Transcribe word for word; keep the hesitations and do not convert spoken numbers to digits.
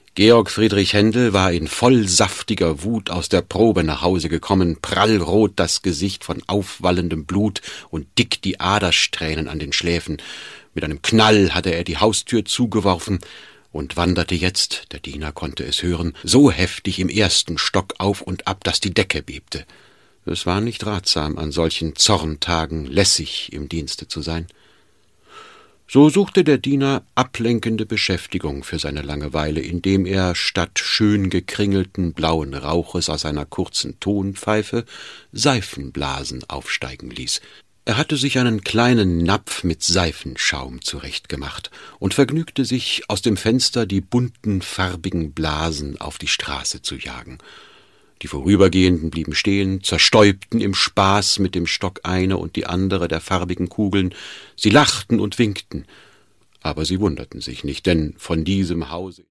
Georg Friedrich Händel war in vollsaftiger Wut aus der Probe nach Hause gekommen, prallrot das Gesicht von aufwallendem Blut und dick die Adersträhnen an den Schläfen. Mit einem Knall hatte er die Haustür zugeworfen und wanderte jetzt, der Diener konnte es hören, so heftig im ersten Stock auf und ab, dass die Decke bebte. Es war nicht ratsam, an solchen Zorntagen lässig im Dienste zu sein. So suchte der Diener ablenkende Beschäftigung für seine Langeweile, indem er statt schön gekringelten blauen Rauches aus einer kurzen Tonpfeife Seifenblasen aufsteigen ließ. Er hatte sich einen kleinen Napf mit Seifenschaum zurechtgemacht und vergnügte sich, aus dem Fenster die bunten, farbigen Blasen auf die Straße zu jagen. Die Vorübergehenden blieben stehen, zerstäubten im Spaß mit dem Stock eine und die andere der farbigen Kugeln. Sie lachten und winkten, aber sie wunderten sich nicht, denn von diesem Hause